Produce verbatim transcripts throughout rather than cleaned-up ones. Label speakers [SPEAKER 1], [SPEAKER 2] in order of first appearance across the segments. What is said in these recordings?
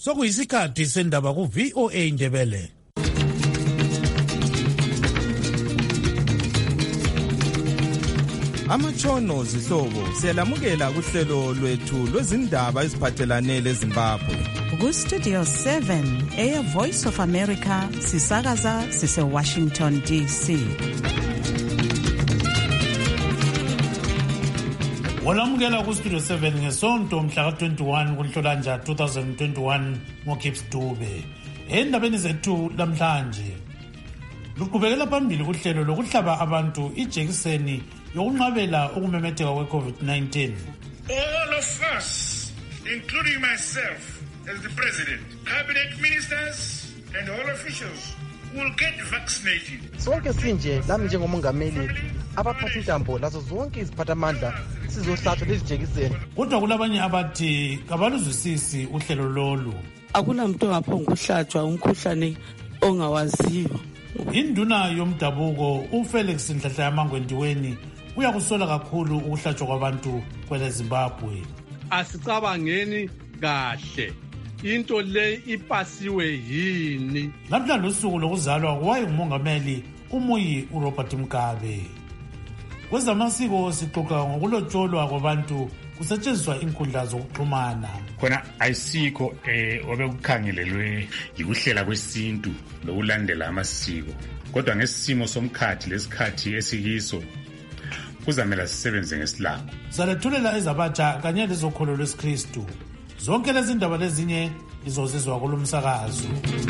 [SPEAKER 1] Sokuyisikhathi sendaba ku V O A Ndebele. Amatshono zihlobo siyalamukela kuhlelo lwethu lwezindaba eziphathelane leZimbabwe.
[SPEAKER 2] Ku Studio seven, Air Voice of America, sisakaza sise Washington D C.
[SPEAKER 1] Walamukela ku Studio seven ngesonto mhla ka twenty-one kuNhlolanja twenty twenty-one ngoKips Dube. Endabeni zethu lamhlanje luqhubekela phambili uhlelo lokuhlaba abantu ijekiseni yokunqabela ukumemetheka kwe-COVID nineteen.
[SPEAKER 3] All of us, including myself as the president, cabinet ministers and all officials will get vaccinated.
[SPEAKER 4] Sonke sinje lami njengomongameli abaphatha intambo lazo zonke iziphathamandla sizohlatshwa lezi jekiseni.
[SPEAKER 1] Kodwa kulabanye abathi kabaluzwisisi uhlelo lolu.
[SPEAKER 5] Akunamuntu ongaphonga ukuhlatshwa umkhuhlane ongawaziyo.
[SPEAKER 1] Induna yomdabuko uFelix Nhlanhla Yamangwendiweni uyakusola kakhulu ukuhlatshwa kwabantu kwele Zimbabwe.
[SPEAKER 6] Asicabangeni kahle into le ipasiwe yini.
[SPEAKER 1] Namhla losuku lokuzalwa kwayengumongameli uMuyi uRobert Mugabe. Kwezamasiko sixoxa ngokulotsholwa kwabantu kusetshenziswa inkundla zokuxhumana.
[SPEAKER 7] Khona ayisikho eh obekukhangelelwe yikuhlela kwesintu lokulandela amasiko. Kodwa ngesimo somkhathi lesikhathi esikiso kuzamela sisebenze ngesilapho.
[SPEAKER 1] Salethulela ezabatsha kanye lezokholo lwesikristu. Zonke lezi ndaba lezinye izozizwa kulomsakazo.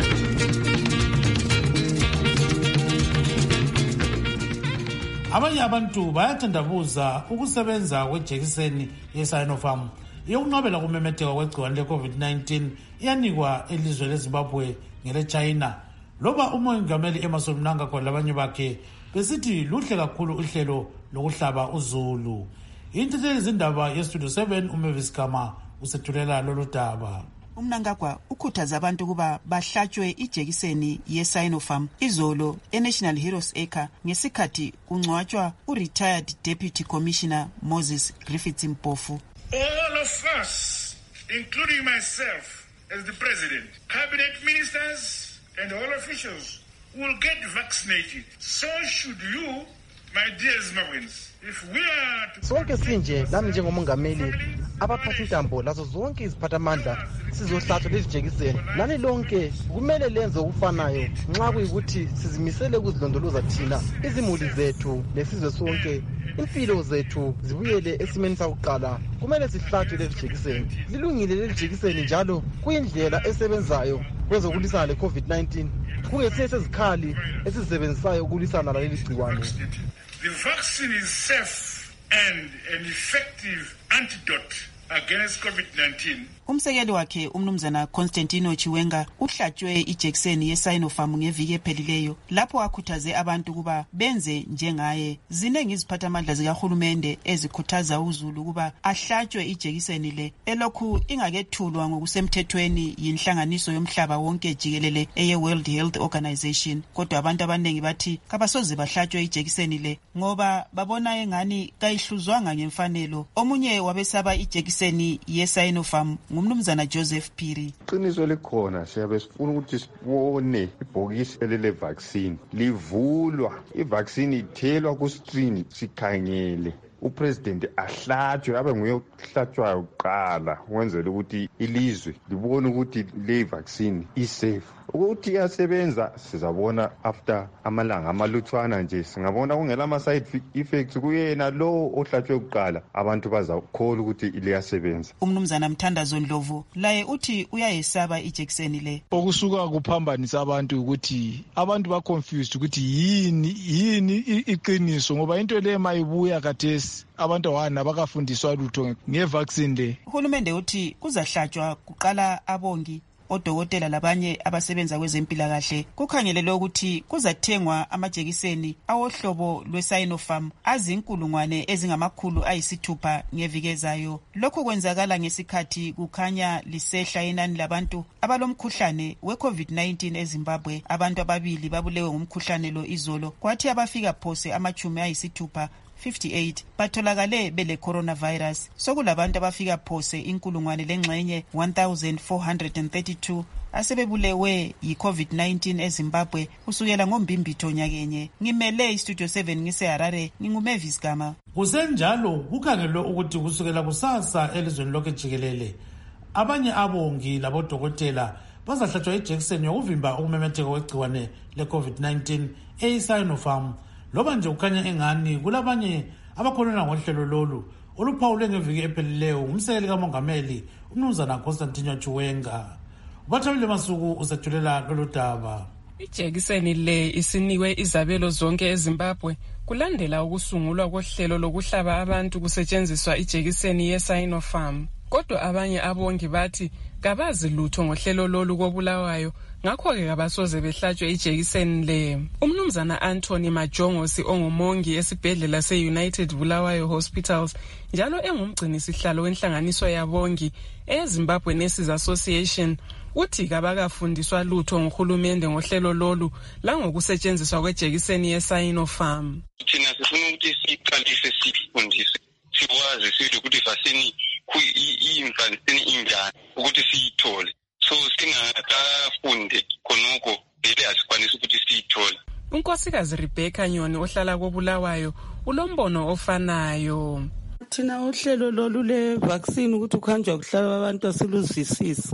[SPEAKER 1] Abanye abantu bayathandabuza ukusebenza kwejekiseni ye-Sinopharm yokunqabela kumemetheka kwegciwane le-COVID nineteen iyanikwa elizwe leZimbabwe ngele-China. Loba umongameli Emmerson Mnangagwa labanye bakhe besithi luhle kakhulu uhlelo lokuhlaba uZulu. Intetheleli zindaba yeStudio seven uMavis Gama usethulela lolu daba.
[SPEAKER 2] Umnangagwa ukhuthaza abantu kuba bahlatshwe ijekiseni ye-Sinopharm izolo e-National Heroes Acre ngesikhathi kungcwatshwa u-retired Deputy Commissioner Moses Griffiths Mpofu.
[SPEAKER 3] All of us, including myself as the president, cabinet ministers and all officials will get vaccinated. So should you, my dear Zimbabweans. If we are to...
[SPEAKER 4] Sonke sinje lami njengomongameli abaphatha intambo lazo zonke iziphathamandla sizohlatshwa lezi jekiseni. Nani lonke kumele lenze ukufanayo nxa kuyikuthi sizimisele ukuzilondoloza thina izimuli zethu lesizwe sonke impilo zethu zibuyele esimeni sakuqala. Kumele sihlatshwe lezi jekiseni. Lilungile lezi jekiseni njalo kuyindlela esebenzayo kwezokulisana le-COVID nineteen. Kungesinye sezikhali esizisebenzisayo ukulisana laleli gciwane.
[SPEAKER 3] The vaccine is safe and an effective antidote against COVID nineteen.
[SPEAKER 2] Umsekeli wakhe umnumzana Constantino Chiwenga uhlatshwe ijekiseni ye-Sinopharm ngeviki ephelileyo lapho akhuthaze abantu kuba benze njengaye. Zinengi iziphathamandla zikahulumende ezikhuthaza uZulu kuba ahlatshwe ijekiseni le elokhu ingakethulwa ngokusemthethweni yinhlanganiso yomhlaba wonke jikelele eye-World Health Organization. Kodwa abantu abaningi bathi kabasoze bahlatshwe ijekiseni le ngoba babona engani kayihluzwanga ngemfanelo. Omunye wabesaba ijekiseni ye-Sinopharm ngumnumzana Joseph Phiri.
[SPEAKER 8] Iqiniso likhona siyabe sifuna ukuthi sibone ibhokisi elele vaccine livulwa, ivaccine ithelwa ku screen sikhangele upresident ahlatshwe abe nguye ohlatshwayo kuqala wenzela ukuthi ilizwe libone ukuthi le vaccine isafe. Ukuthi iyasebenza sizabona after amalanga amalutshwana nje, singabona kungela ama side effects kuyena lo ohlatshwe kuqala abantu bazakholwa ukuthi ile yasebenza.
[SPEAKER 2] Umnumzana Mthandazo Ndlovu laye uthi uyayesaba ijekiseni le.
[SPEAKER 9] Okusuka kuphambanisa abantu ukuthi abantu ba confused ukuthi yini yini iqiniso ngoba into le mayibuya kathesi abantu awana bakafundiswa lutho ngevaccine le.
[SPEAKER 2] Uhulumende uthi kuzahlatshwa kuqala abongi odokotela labanye abasebenza kwezempilakahle. Kukhangelelwe ukuthi kuzathengwa amajekiseni awohlobo lwe-Sinopharm azinkulungwane ezingamakhulu ayisithupha ngeviki ezayo. Lokhu kwenzakala ngesikhathi kukhanya lisehla inani labantu abalomkhuhlane we-COVID nineteen eZimbabwe. Abantu ababili babulewe ngumkhuhlane lo izolo kwathi abafika phose amachumi ayisithupha fifty-eight batholakale bele coronavirus. Sokulabantu abafika phose inkulungwane lengxenye one thousand four hundred thirty-two asebebulewe yi-COVID nineteen eZimbabwe kusukela ngombimbitho nyakenye. Ngimele iStudio seven ngiseHarare, nginguMavis Gama.
[SPEAKER 1] Kusenjalo kukhangelwe ukuthi kusukela kusasa elizweni lonke jikelele abanye abongi labodokotela bazahlatshwa ijekiseni yokuvimba ukumemetheka kwegciwane le-COVID nineteen eyi-Sinopharm. Loba nje kukhanya engani kulabanye abakhuluma ngohlelo lolu oluphawulwe ngeviki ephelileyo ngumsekeli kamongameli umnumzana Constantine Chiwenga. Ubathabile Masuku usethulela lolu daba.
[SPEAKER 10] Ijekiseni le isinikwe izabelo zonke eZimbabwe kulandela ukusungulwa kohlelo lokuhlaba abantu kusetshenziswa ijekiseni ye-Sinopharm. Kodwa abanye abongi bathi kabazi lutho ngohlelo lolu kobulawayo, ngakho-ke kabasoze behlatshwe ijekiseni le. Umnumzana Anthony Majongosi ongumongi esibhedlela se-United Bulawayo Hospitals njalo engumgcinisihlalo wenhlanganiso yabongi eZimbabwe Nurses Association uthi kabakafundiswa lutho nguhulumende ngohlelo lolu langokusetshenziswa kwejekiseni ye-Sinopharm.
[SPEAKER 11] Thina sifuna ukuthi siqalise sifundise sikwazi sile ukuthi vaccine i-vaccine injani ukuthi siyithole. So singakafunde khonoko vele asikwanisi ukuthi siyithole.
[SPEAKER 10] Unkosikazi Rebecca Nyoni ohlala kobulawayo ulombono ofanayo.
[SPEAKER 5] Thina uhlelo lolu le vaccine ukuthi ukhanjwa kuhlaba abantu asiluzwisisi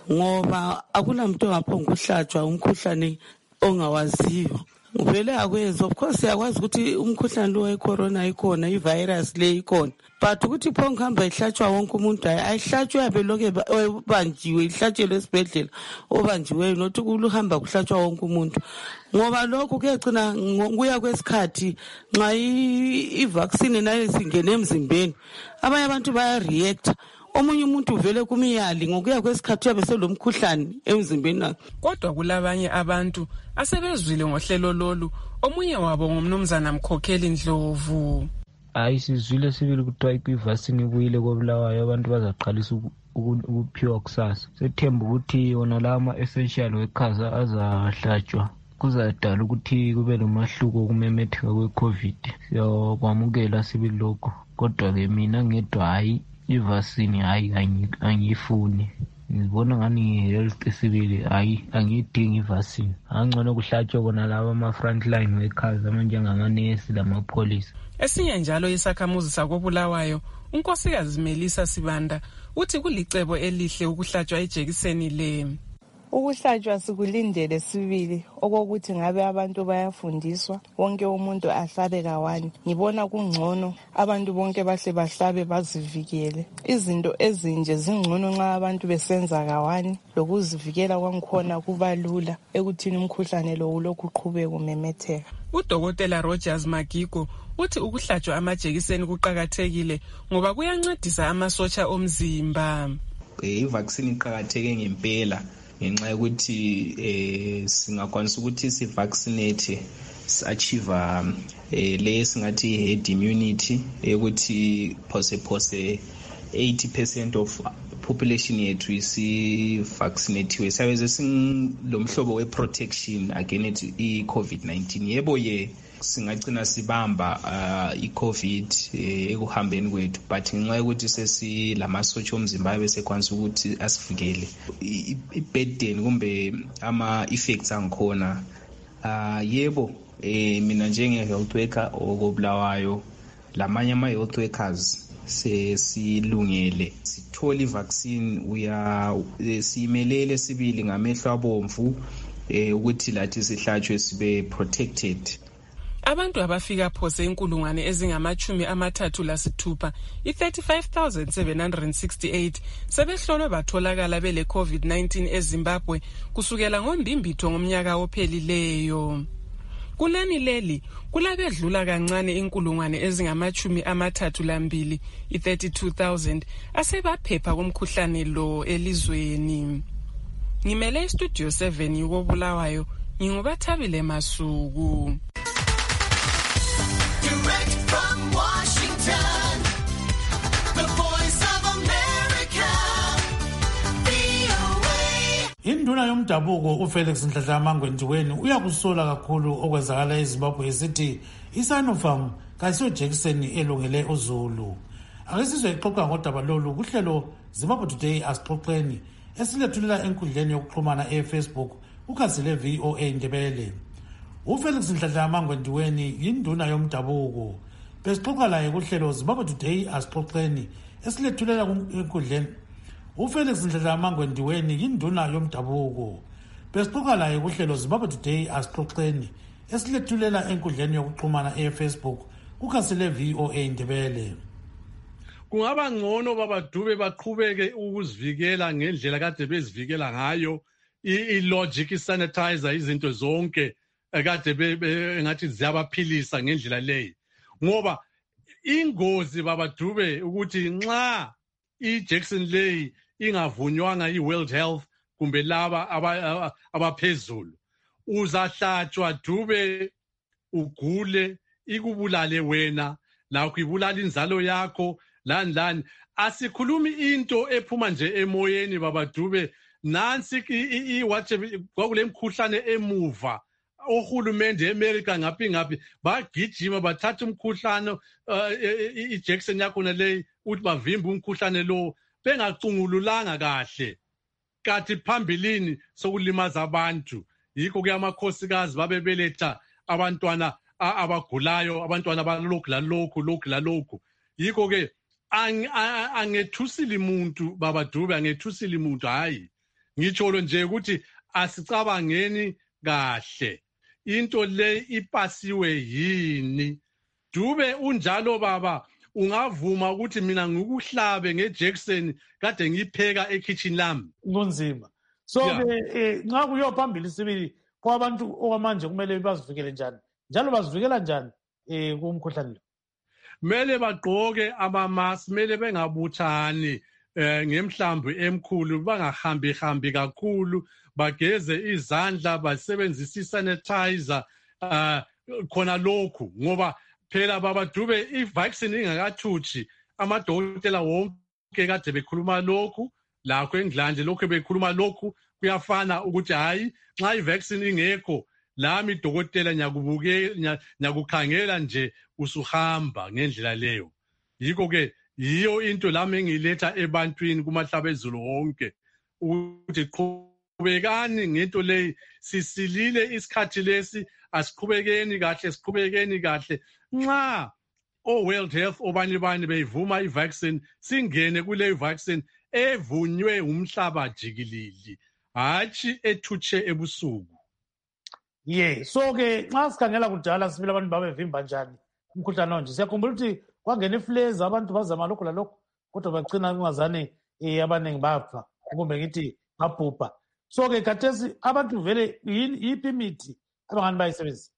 [SPEAKER 5] ngoba akulamuntu ongaphonga ukuhlatshwa umkhuhlane ongawaziyo. Vele akwenza, of course siyakwazi ukuthi umkhuhlane lo wecorona ikhona, ivirus le ikhona, but ukuthi phonga hamba ihlatshwa wonke umuntu ayihlatshwe yabe loke banjiwe ihlatshelwe esibhedlela obanjiweyo nothi kuluhamba kuhlatshwa wonke umuntu. Ngoba lokho kuyagcina kuya kwesikhathi nxa i-vaccine nayo singene emzimbeni abanye abantu baya react, omunye umuntu uvele kumiyali ngokuya kwesikhathi yabe selomkhuhlane emzimbeni wakhe.
[SPEAKER 10] Kodwa kulabanye abantu asebezwile ngohlelo lolu, omunye wabo ngumnumzana Mkhokheli Ndlovu.
[SPEAKER 12] Hayi sizwile sibili kuthiwa i-vaccine ibuyile kobulawayo abantu bazaqalisa ukuphiwa kusasa. Sethemba ukuthi wona la ama-essential workers azahlatshwa kuzadala ukuthi kube nomahluko kumemetheka kwe-COVID. Siyakwamukela sibili lokho, kodwa-ke mina ngedwa hayi i-vaccine hayi angiyifuni. Ngibona ngani health sibili hayi angiyidingi i-vaccine. Angcono kuhlatshwe bona laba ama-frontline workers amanjengamanesi lamapholisa.
[SPEAKER 10] Esinye njalo isakhamuzi sakobulawayo unkosikazi Melisa Sibanda uthi kulicebo elihle ukuhlatshwa ijekiseni le.
[SPEAKER 13] Ukuhlatshwa sikulindele sibili okokuthi ngabe abantu bayafundiswa wonke umuntu ahlabe kawani. Ngibona kungcono abantu bonke bahle bahlabe bazivikele. Izinto ezinje zingcono nxa abantu besenza kawani, lokuzivikela kwangikhona kubalula ekuthini umkhuhlane lo ulokhu uqhubeka kumemetheka.
[SPEAKER 10] Udokotela Rogers Magigo uthi ukuhlatshwa amajekiseni kuqakathekile ngoba kuyancedisa amasotsha omzimba.
[SPEAKER 14] I-vaccine iqakatheke ngempela ngenxa yokuthi eh singakwanisa ukuthi si vaccinate si-achieve eh le singathi herd immunity ukuthi phose phose eighty percent of population yethu isi vaccinate sabe singilomhlobo we protection against i-COVID nineteen. Yebo ye singagcina sibamba uh, i-COVID ekuhambeni kwethu, but ngenxa yokuthi sesilamasotsha omzimba bese kwanisa ukuthi asivikele i-burden kumbe ama-effects angikhona. Uh, yebo eh mina njenge-health worker okobulawayo lamanye ama-health workers sesilungele sithole i-vaccine uya simelele sibili ngamehlo abomvu eh ukuthi lathi sihlatshwe sibe protected.
[SPEAKER 10] Abantu abafika phose inkulungwane ezingamachumi amathathu lasithupha i-thirty-five thousand seven hundred sixty-eight sebehlolwe batholakala bele COVID nineteen eZimbabwe kusukela ngombimbitho ngomnyaka ophelileyo. Kunani leli kulabedlula kancane inkulungwane ezingamachumi amathathu lambili i-thirty-two thousand asebaphepha kumkhuhlane lo elizweni. Ngimele iStudio seven yokobulawayo ngingubathabile Masuku.
[SPEAKER 15] Direct from Washington, the voice of America, V O A.
[SPEAKER 1] Induna yomdabuko uFelix Nhlanhla Mangwendiweni uyakusola kakhulu okwenzakala eZimbabwe esithi iSinopharm kayisiyo Jackson elungele uZulu. Ake sizwe ixoxa ngodaba lolu kuhlelo Zimbabwe Today asixoxeni esilethulela enkundleni yokuxhumana eFacebook ukhazile V O A Ndebele. uFelix Nhlanhla Mangwendiweni yinduna yomdabuko. Besixoxa laye kuhlelo Zimbabwe Today asixoxeni esilethulela enkundleni. uFelix Nhlanhla Mangwendiweni yinduna yomdabuko. Besixoxa laye kuhlelo Zimbabwe Today asixoxeni esilethulela enkundleni yokuxhumana eFacebook ukhazile V O A Ndebele.
[SPEAKER 6] Kungaba ngcono babadube baqhubeke ukuzivikela ngendlela kade bezivikela ngayo i-logic sanitizer izinto zonke kade engathi ziyabaphilisa ngendlela leyo ngoba ingozi babadube ukuthi nxa i-Jackson leyi ingavunywanga i-World Health kumbe laba abaphezulu uzahlatshwa dube ugule ikubulale wena lakho ibulala inzalo yakho lani lani. Asikhulumi into ephuma nje emoyeni babadube nansi iwathe kwakule mkhuhlane emuva ohulumende eAmerica ngaphi ngaphi bagijima bathatha umkhuhlane iJackson yakho nale uthi bavimba umkhuhlane lo bengacungululanga kahle kathi phambilini sokulimaza abantu. Yikho ke amakhosikazi babebeletha abantwana abagulayo abantwana balokhu lalokhu lokhu lalokhu. Yikho ke angethusile umuntu babadube angethusile umuntu hayi ngitsholo nje ukuthi asicabangeni kahle into le ipasiwe yini. Dube unjalo baba ungavuma ukuthi mina ngikuhlabe ngeJackson kade ngipheka ekitchen lami
[SPEAKER 1] kunzima. So ke nxa kuyo phambili sibili kwabantu okwamanje kumele bazivikele njani njalo bazivikela njani eh kumkhuhlane lo?
[SPEAKER 6] Mele bagqoke ama-mask, mele bengabuthani eh ngemhlambi emkhulu bangahambi hambi kakhulu bageze izandla basebenzisa isanitizer uh, khona lokhu ngoba phela babadube i-vaccine ingakathuthi amadokotela wonke kade bekhuluma lokhu lakho eNgilandi lokho bekhuluma lokhu kuyafana ukuthi hayi nxa i-vaccine ingekho lami dokotela nyakubuke nyakukhangela nje usuhamba ngendlela leyo. Yikho ke yiyo into lami engiletha ebantwini kumahlabezulu wonke ukuthi qhubekani ngento leyi sisilile isikhathi lesi asiqhubekeni kahle siqhubekeni kahle nxa o World Health obani bani beyivuma i-vaccine singene kule vaccine evunywe umhlaba jikelele hatshi ethutshe ebusuku.
[SPEAKER 1] Yeah, so ke nxa sikhangela kudala sibili abantu babevimba njani umkhuhlane onje siyakhumbula ukuthi kwangena ifleza abantu bazama lokho lalokho kodwa bagcina kungazane eh abaningi bafa kumbe ngithi babhubha. So ke khathesi abantu vele yiphi imithi abangani bayisebenzisa?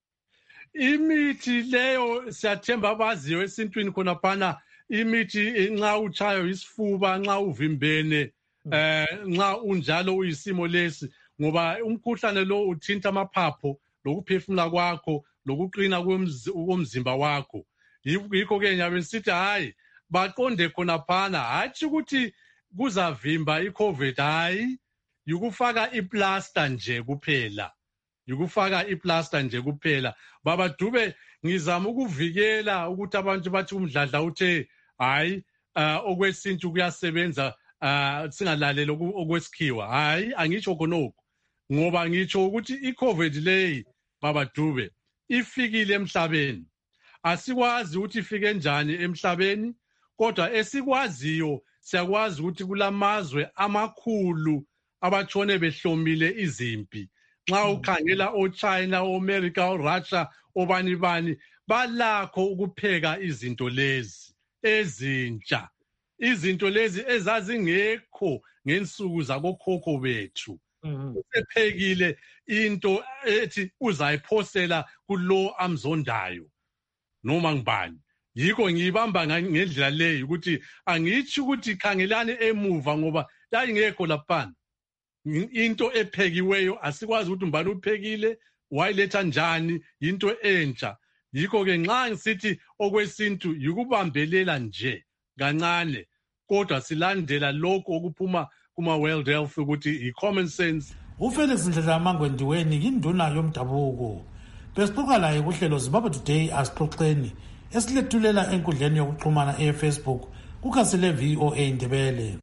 [SPEAKER 6] Imithi leyo siyathemba abaziyo esintwini khona phana imithi nxa uchayo isifuba nxa uvimbene eh nxa unjalo uyisimo lesi ngoba umkhuhlane lo uthinta amaphapho lokuphefumula kwakho lokuqina komzimba wakho. Yikho ke nyabe sithi hayi baqonde khona phana hathi ukuthi kuzavimba iCovid hayi yikufaka iplaster nje kuphela yikufaka iplaster nje kuphela. Babadube ngizama ukuvikela ukuthi abantu bathi umdladla uthe hayi okwesintu kuyasebenza singalaleli okwesikhiwa hayi angitsho khonokho ngoba ngitsho ukuthi iCovid leyi babadube ifikile emhlabeni. Asikwazi ukuthi ifike njani emhlabeni kodwa esikwaziyo siyakwazi ukuthi kulamazwe amakhulu abatshone behlomile izimpi. Nxa ukhangela oChina, oAmerica, oRussia, obani bani balakho ukupheka izinto lezi ezintsha. Izinto lezi ezazingekho ngensuku zabokhokho bethu. Usephekile into ethi uzayiphosela kulo amzondayo noma ngibani. Yikho ngiyibamba ngendlela leyo ukuthi angithi ukuthi khangelani emuva ngoba yayingekho lapha. Into ephekiweyo asikwazi ukuthi umbani uphekile wayiletha njani into entsha. Yikho ke nxa ngisithi okwesintu yikubambelela nje kancane kodwa silandela lokho okuphuma kuma World Health ukuthi i common sense.
[SPEAKER 1] uFelix Nhlanhla Mangwendiweni yinduna yomdabuko. besixoxa laye kuhlelo Zimbabwe Today asixoxeni esilethulela enkundleni yokuxhumana eFacebook kukhasile V O A Ndebele.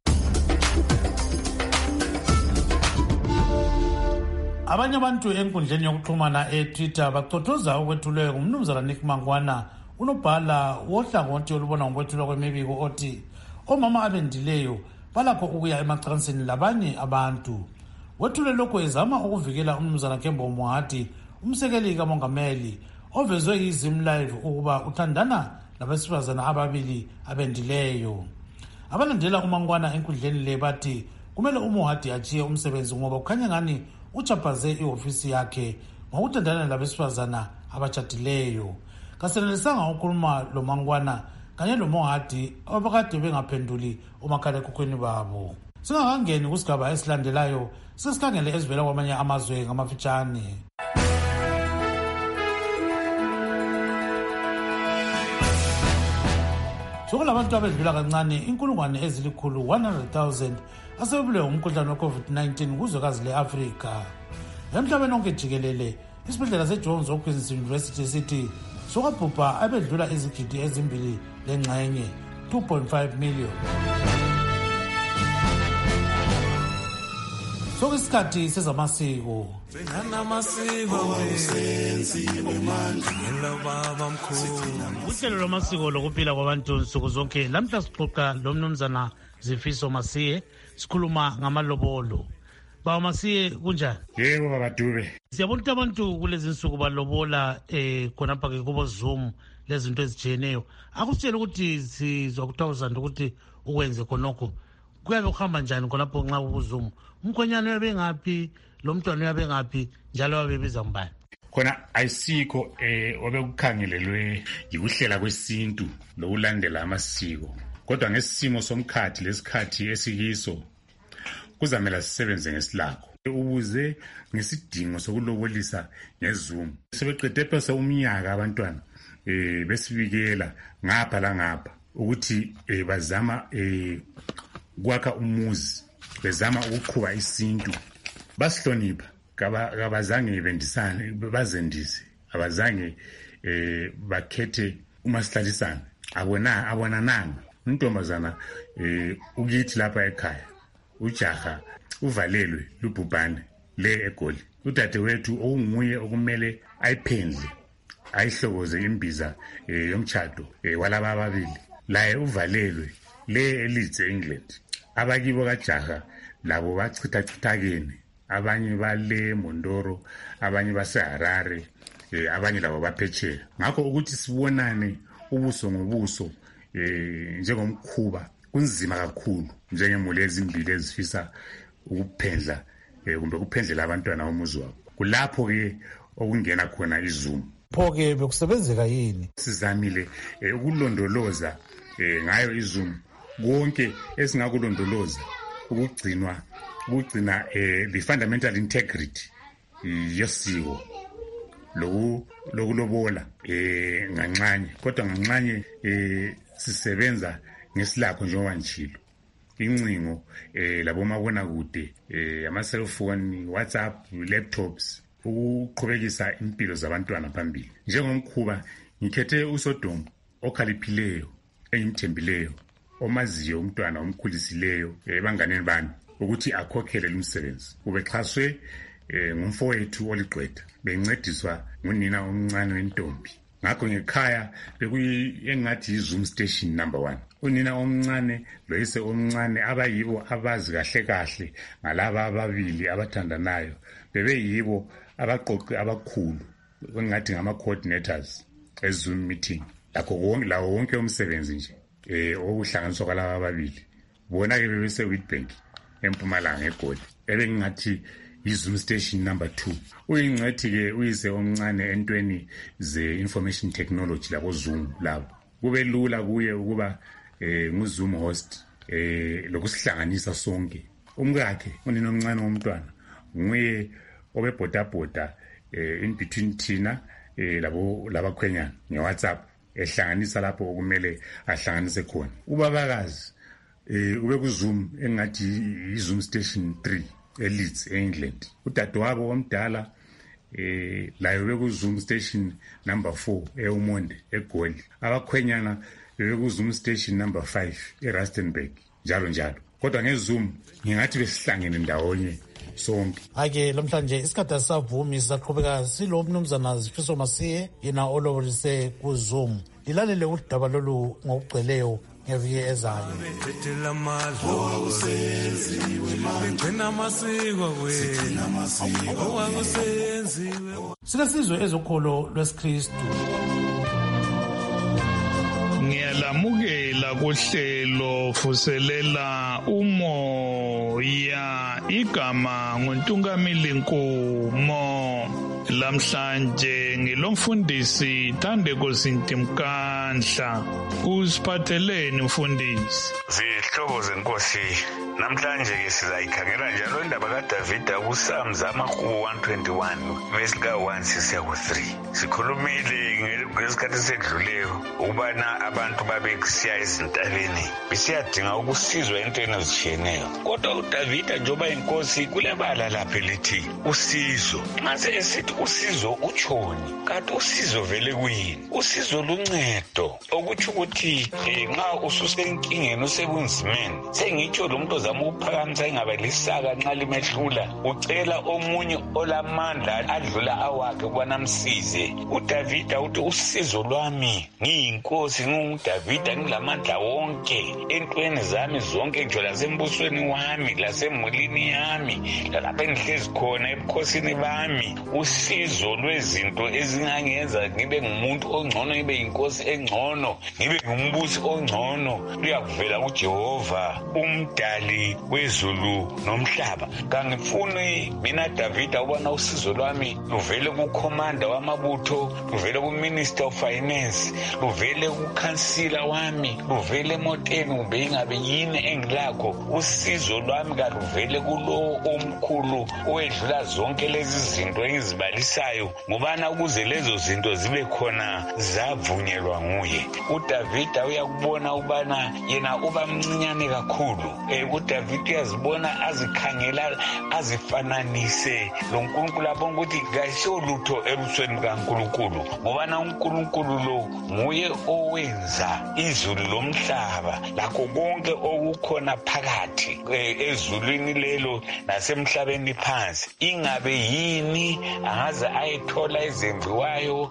[SPEAKER 1] Abanye abantu enkundleni yokuxhumana eTwitter bacothoza ukwethulwe ngumnumzana Nick Mangwana unobhala wohlangothi olubona ngokwethulwa kwemibiko othi omama abendileyo balakho ukuya emacansini labanye abantu. Wethule lokho ezama ukuvikela umnumzana Kembo Mohati, umsekeli kamongameli ovezwe yiZim Live ukuba uthandana labesifazana ababili abendileyo. Abalandela uMangwana enkundleni le bathi kumele uMohati achiye umsebenzi ngoba kukhanya ngani uchapaze iofisi yakhe ngokuthandana labesifazana abatshadileyo. Kasenelisanga ukhuluma lo Mangwana kanye lo Mohati abakade bengaphenduli umakhalekhukhwini babo. Singakangeni kusigaba esilandelayo sesikhangele ezivela kwamanye amazwe ngamafitshane. Sokulabantu abedlula kancane inkulungwane ezilikhulu one hundred thousand asebebulewe umkhuhlane we-COVID nineteen kuzwekazi le-Afrika. Emhlabeni onke jikelele isibhedlela seJohns Hopkins University sithi sokwabhubha abedlula izigidi ezimbili lengxenye two point five million. Sokusikhathi sezamasiko. Uhlelo lwamasiko lokuphila kwabantu nsuku zonke lamhla sixoxa lomnumzana Zifiso Masiye sikhuluma ngamalobolo. Baba Masiye kunjani?
[SPEAKER 7] Yebo baba Dube.
[SPEAKER 1] Siyabona ukuthi abantu kulezi nsuku balobola eh khonapha ke kubo Zoom lezinto ezijiyeneyo. Akusitshela ukuthi sizwa kuthiwa ukuthi ukwenze khonokho. Kuyabe kuhamba njani khonapho nxa ubuZoom? Umkhonyane uyabe ngaphi, lo mntwana uyabe ngaphi, njalo wabebiza ngubani?
[SPEAKER 7] Khona ayisikho eh obekukhangelelwe yikuhlela kwesintu lokulandela amasiko. Kodwa ngesimo somkhathi lesikhathi esikiso kuzamela sisebenze ngesilakho. Ubuze ngesidingo sokulobolisa ngeZoom. Sebeqede phose umnyaka abantwana eh besibikela ngapha la ngapha ukuthi eh bazama eh kwakha umuzi, bezama ukuqhuba isintu. Basihlonipha kabazange bendisane bazendise, abazange eh bakhethe umasihlisana. Abona abonananga untombazana eh ukithi lapha ekhaya ujaha uvalelwe lubhubhane le eGoli. Udade wethu okunguye okumele ayiphendle ayihlokoze imbiza eh, yomchado eh, walaba ababili laye uvalelwe le eLeeds eEngland. Abakibo kajaha labo bachitha chithakene, abanye bale Mondoro, abanye baseHarare, eh, abanye labo baphetsheya. Ngakho ukuthi sibonane ubuso ngobuso eh njengomkhuba kunzima kakhulu njengemuli ezimbili ezifisa ukuphendla eh, kumbe ukuphendlela abantwana bomuzi wabo. Kulapho ke okungena khona iZoom.
[SPEAKER 1] Pho ke bekusebenzeka yini?
[SPEAKER 7] Sizamile eh, ukulondoloza eh, ngayo iZoom konke esingakulondoloza ukugcinwa ukugcina eh, the fundamental integrity yesiko lo lokulobola eh nganxanye. Kodwa nganxanye eh sisebenza ngesilakho njengoba njilo. Incingo eh labomabona kude eh ama cellphone, WhatsApp, laptops ukuqhubekisa impilo zabantwana phambili. Njengomkhuba ngikhethe uSodom okhaliphileyo engimthembileyo omaziyo umntwana omkhulisileyo ebanganeni bami ukuthi akhokhele lumsebenzi. Ubexhaswe eh ngumfowethu oliqwetha bencediswa ngunina omncane wentombi. Ngakho ngekhaya bekuyengathi iZoom station number one. Unina omncane loyise omncane abayibo abazi kahle kahle ngalaba ababili abathandanayo bebeyibo abaqoqi abakhulu engathi ngama coordinators eZoom meeting. Lakho konke lawo wonke umsebenzi nje eh okuhlanganiswa kwalaba ababili. Bona ke bebese Witbank eMpumalanga eGoli. Ebengathi iZoom station number two. Uyingcethi ke uyise omncane entweni ze information technology labo Zoom labo. Kube lula kuye ukuba eh nguZoom host eh lokusihlanganisa sonke. Umkakhe unina omncane womntwana nguye obebhodabhoda eh in between thina eh labo labakhwenyana ngeWhatsApp ehlanganisa lapho okumele ahlanganise khona. Ubabakazi eh ube kuZoom engathi iZoom station three eLeeds eEngland. Udade wabo omdala eh layo bekuzoom station number four eUmonde eGoli, abakhwenyana bekuzoom station number five eRustenburg, njalo njalo. Kodwa ngezoom ngingathi besihlangene ndawonye sonke.
[SPEAKER 1] Ake lomhlanje isikhathi asavumi sizaqhubeka silo mnumzana Zifiso Masiye yena olobolise ku Zoom. Lilalele udaba lolu ngokugcweleyo ngeviki ezayo. Silesizwe ezokholo lwesiKristu.
[SPEAKER 16] Ngiyalamukela kuhlelo fuselela umoya igama nguNtungamili Nkumo. Lamhlanje ngilomfundisi Thandeko Sintimkandla. Usiphatheleni mfundisi?
[SPEAKER 17] Zihlobo zenkosi, namhlanje ke sizayikhangela njalo indaba kaDavida kuPsalms one twenty-one verse ka one siya ku three. Sikhulumile ngesikhathi sedluleyo ukubana abantu babekusiya ezintabeni besiyadinga ukusizwa entweni ezitshiyeneyo. Kodwa uDavida njoba inkosi kulebala lapha lithi usizo. Mase esithi usizo utshoni, kanti usizo vele kuyini? Usizo luncedo, okuthi ukuthi nxa ususenkingeni usekunzimeni, sengitsho lo muntu ozama ukuphakamisa ingaba lisaka nxa limehlula, ucela omunye olamandla adlula awakhe ukubana msize. uDavida uthi usizo lwami ngiyinkosi, nginguDavida ngilamandla wonke entweni zami zonke, nje lasembusweni wami lasemulini yami lalapha engihlezi khona ebukhosini bami. Usizo lwezinto ezingangenza ngibe ngumuntu ongcono, ngibe yinkosi engcono, ngibe ngumbusi ongcono luyakuvela kuJehova umdali wezulu nomhlaba. Kangifuni mina Davida ubona usizo lwami luvele kukhomanda wamabutho, luvele kuminister of finance, luvele kukhansila wami, luvele emoteni kumbe ingabe yini engilakho. Usizo lwami kaluvele kulo omkhulu owedlula zonke lezi zinto engizibalisayo, ngobana ukuze lezo zinto zibe khona zavunyelwa nguye. uDavida uyakubona ubana yena uba mncinyane kakhulu. Eh uDavida uyazibona azikhangela azifananise lo nkulunkulu abonga ukuthi kayisho lutho ebusweni kaNkulunkulu, ngobana uNkulunkulu lo nguye owenza izulu lomhlaba lakho konke okukhona phakathi ezulwini lelo nasemhlabeni phansi. Ingabe yini angaze ayithola ezembiwayo,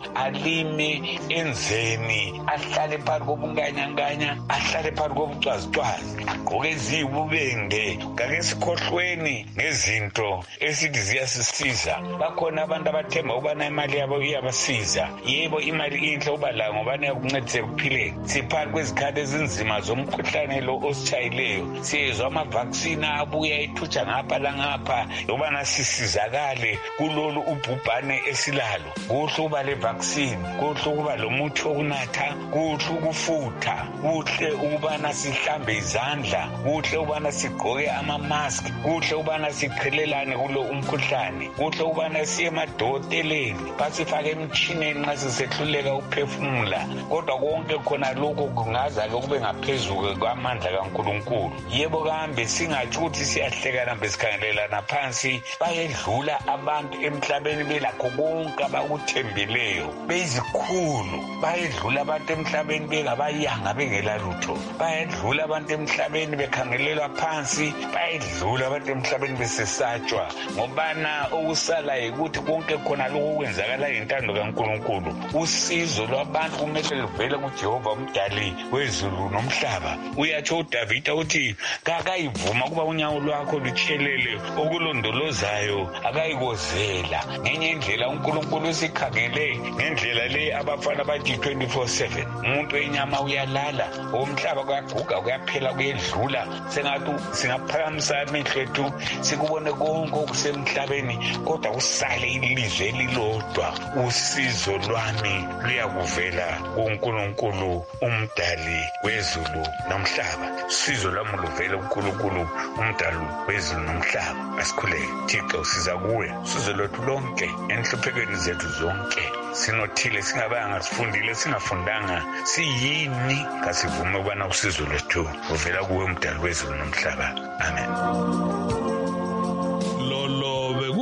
[SPEAKER 17] alime enzeni, ahlale phakathi kobunganyanganya, ahlale phakathi kobucwazicwazi, agqoke ezibubende. Ngake sikhohlweni ngezinto esithi ziyasisiza. Bakhona abantu abathemba ukubana imali yabo iyabasiza. Yebo imali inhle uba layo ngobana yakuncedisa ekuphileni. Siphakathi kwezikhathi ezinzima zomkhuhlane lo ositshayileyo, siyezwa ama-vaccine abuya ethutsha ngapha langapha ukubana sisizakale kulolu ubhubhane esilalo. Kuhle uba le vaccine, kuhle ukuba lo muthi wokunatha, kuhle ukufutha, kuhle ukubana sihlambe izandla, kuhle ukubana sigqoke ama-mask, kuhle ukubana siqhelelane kulo umkhuhlane, kuhle ukubana siye emadokoteleni basifake emtshineni nxa sisehluleka ukuphefumula. Kodwa konke khona lokho kungaza-ke kube ngaphezulu kwamandla kaNkulunkulu. Yebo kambe singathi ukuthi siyahlekana besikhangelelana phansi, bayedlula abantu emhlabeni belakho konke abakuthembileyo, beyizikhulu. Bayedlula abantu emhlabeni bengabayanga bengela lutho, bayedlula abantu emhlabeni bekhangelelwa phansi, bayedlula abantu emhlabeni besesatshwa, ngobana okusala yikuthi konke khona lokho okwenzakala yintando kaNkulunkulu. Usizo lwabantu kumele luvele kuJehova umdali wezulu nomhlaba. Uyatsho uDavida uthi kakayivuma kuba unyawo lwakho lutshelele okulondolozayo akayikozela. Ngenye indlela uNkulunkulu usikhangele ngendlela le abafana bathi twenty-four seven. Umuntu enyama uyalala, omhlaba kuyaguga kuyaphela kuyedlula. Sengathi singaphakamisa amehlo ethu sikubone konke okusemhlabeni, kodwa kusale ilizwe elilodwa. Usizo lwami luyakuvela kuNkulunkulu umdali wezulu nomhlaba. Usizo lwami luvela kuNkulunkulu umdali wezulu nomhlaba. Asikhuleke Thixo, siza kuwe usizo lwethu lonke enhluphekweni zethu zonke. Sinothile singabanga sifundile singafundanga siyini, kasivume ukubana usizo lwethu luvela kuwe umdali wezulu nomhlaba. Amen.
[SPEAKER 16] Lolo beku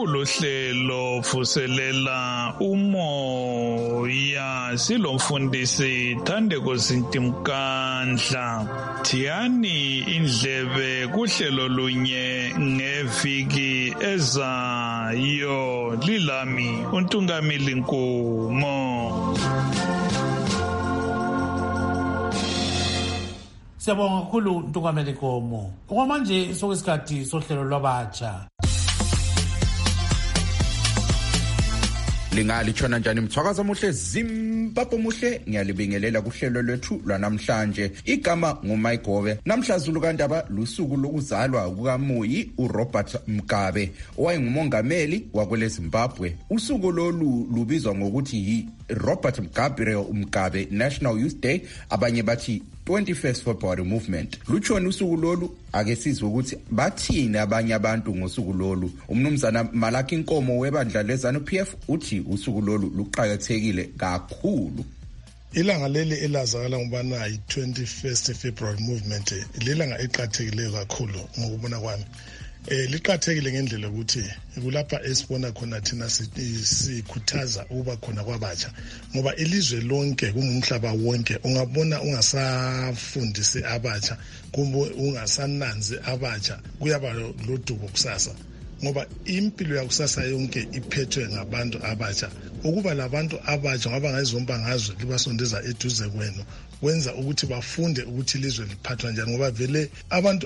[SPEAKER 16] kulohlelo vuselela umoya silomfundisi Thandeko Sintimkandla. Thiyani indlebe kuhlelo lunye ngeviki ezayo. Lilami uNtungamili Nkomo.
[SPEAKER 1] Siyabonga kakhulu Ntungameli Nkomo. Okwamanje sokusikhathi sohlelo lwabatsha.
[SPEAKER 18] Lingalitshona njani mthwakaza muhle Zimbabwe muhle ngiyalibingelela kuhlelo lwethu lwanamhlanje. Igama nguMayigobe. Namhlazulu kandaba lusuku lokuzalwa kukaMuyi uRobert Mugabe owayengumongameli wakwele Zimbabwe. Usuku lolu lubizwa ngokuthi yi Robert Mugabe Mugabe National Youth Day, abanye bathi twenty-first February Movement. Luchona usuku lolu ake sizwe ukuthi bathini abanye abantu ngosuku lolu. Umnumzana Malaki Nkomo webandla leZANU-P F uthi usuku lolu luqhakathekile kakhulu.
[SPEAKER 19] Ilanga leli elazakala ngubana yi twenty-first February Movement lilanga eqhathekile kakhulu ngokubona kwami. Eh liqhathekile ngendlela ukuthi kulapha esibona khona thina sikhuthaza ukuba khona kwabatsha ngoba ilizwe lonke kumhlaba wonke ungabona ungasafundisi abatsha kumbe ungasananzi abatsha kuyaba lodubo kusasa ngoba impilo yakusasa yonke iphethwe ngabantu abatsha. Ukuba labantu abatsha ngaba ngayizomba ngazwe libasondeza eduze kwenu wenza ukuthi bafunde ukuthi ilizwe liphathwa njani ngoba vele abantu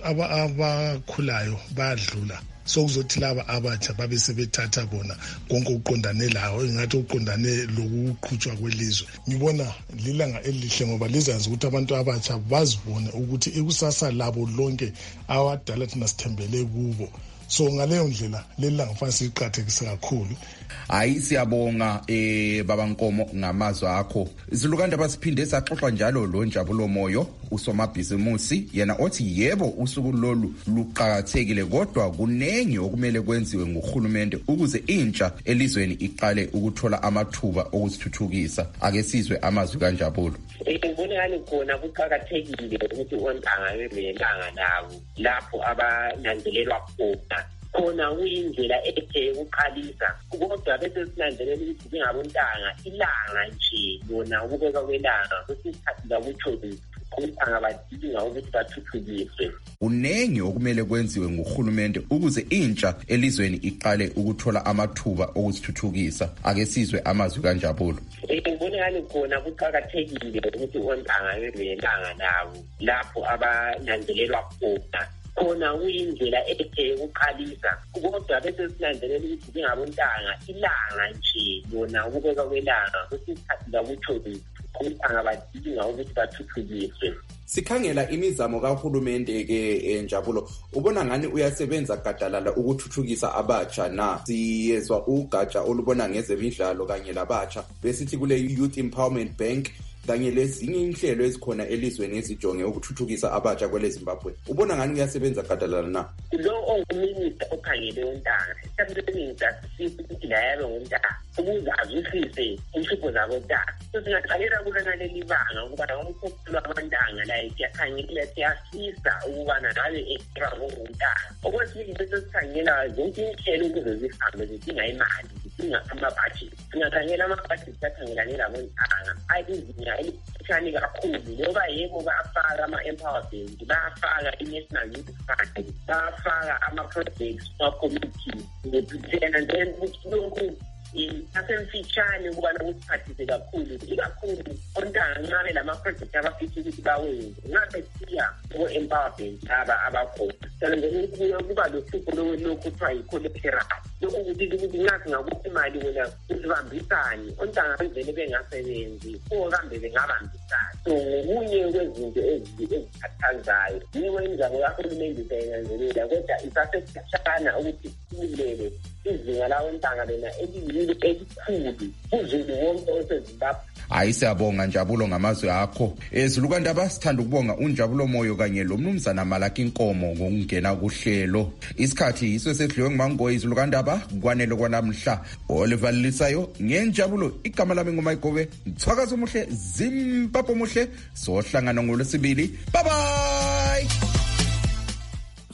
[SPEAKER 19] abakhulayo bayadlula. So kuzothi laba abatsha babe sebethatha bona konke uqondane lawo engathi uqondane lokuqhutshwa kwelizwe. Ngibona lilanga elihle ngoba lizayenza ukuthi abantu abatsha bazibone ukuthi ikusasa labo lonke awadala thina sithembele kubo. So ngaleyo ndlela lelanga mfana siqhathekise kakhulu.
[SPEAKER 18] Hayi siyabonga eh baba Nkomo ngamazwi akho. Izilukanda basiphinde saxoxa njalo lo Njabulo Moyo usomabhizimusi yena othi yebo usuku lolu luqhakathekile kodwa kunengi okumele kwenziwe nguhulumende ukuze intsha elizweni iqale ukuthola amathuba okuzithuthukisa. Ake sizwe amazwi kaNjabulo.
[SPEAKER 20] Ngibonakala khona kuqhakathekile ukuthi ontanga belanga nabo lapho abananzelelwa khona khona kuyindlela ethe ukuqalisa kodwa bese sinanzelela ukuthi singabontanga ilanga nje yona ukubeka kwelanga kusikhathi lakutholi ontanga badinga ukuthi bathuthukiswe.
[SPEAKER 18] Kunengi okumele kwenziwe nguhulumende ukuze intsha elizweni iqale ukuthola amathuba okuzithuthukisa. Ake sizwe amazwi kaNjabulo.
[SPEAKER 20] Ngibonakala khona kuqhakathekile ukuthi ontanga belanga nabo lapho abananzelelwa khona khona kuyindlela ethe ukuqalisa kodwa bese sinanzelela ukuthi singabontanga ilanga nje yona ukubeka kwelanga kusikhathi lakutholi ontanga badinga ukuthi bathuthukiswe.
[SPEAKER 18] Sikhangela imizamo kahulumende ke Njabulo ubona ngani uyasebenza gadalala ukuthuthukisa abatsha na? Siyezwa ugatsha olubona ngezemidlalo kanye labatsha besithi kule Youth Empowerment Bank kanye lezinye inhlelo ezikhona elizweni ezijonge ukuthuthukisa abatsha kwele Zimbabwe. Ubona ngani uyasebenza gadalala na?
[SPEAKER 20] Lo onguminister okhangele ontanga siyasebenza sisithi la yabe ontanga ukuze azwisise inhlupho zabo ontanga. Singaqalela kulona leli banga ukuba umkhokelo wabantanga la siyakhangela siyasisa ukuba nabe extra ngontanga. Okwesibili bese sikhangela zonke inhlelo ukuze zihambe zidinga imali zidinga ama-budget. Singakhangela ama-budget siyakhangela nabo ontanga ayizinga elikhani kakhulu ngoba yebo bafaka ama-empowerment bafaka i-national youth fund bafaka ama-projects ama-community ngephithena then lokhu asemfitshane ukuba nokusiphathise kakhulu ikakhulu ontanga ncabe lama-project abafisa ukuthi bawenze ngabe siya ko-empowerment aba abakhona salengeni kuba lohlupho lokhu kuthiwa yi-collateral lokhu kuthi ukuthi ngathi ngakuthi imali wena uzibambisane ontanga bevele bengasebenzi kuwo kambe bengabambisani. So ngokunye kwezinto ezikhathazayo yiwo imizamo kahulumende sayenanzelela kodwa isasesishana ukuthi silele izinga lawo ontanga lena eliyilo elikhulu kuzulu wonke osezimbabwe.
[SPEAKER 18] Hayi siyabonga Njabulo ngamazwi akho. Ezilukandaba sithanda ukubonga uNjabulo Moyo kanye lo mnumzana Malaki Nkomo ngokungena kuhlelo. Isikhathi yiso sedliwe nguMango izilukandaba kwanele kwanamhla. Oliver Lisayo ngenjabulo igama lami nguMayigobe. Mthwakazo omuhle Zimbabwe muhle sohlangana ngolwesibili. Bye bye.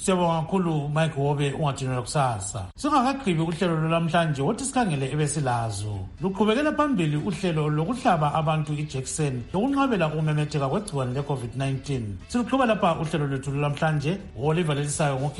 [SPEAKER 1] Siyabonga kakhulu Mike Hobe ungathinela kusasa. Singakagqibi uhlelo lwamhlanje wothi sikhangele ebesilazo. Luqhubekela phambili uhlelo lokuhlaba abantu ijekiseni lokunqabela ukumemetheka kwegciwane le COVID nineteen. Siluqhuba lapha uhlelo lwethu lwamhlanje. Oliver Lelisayo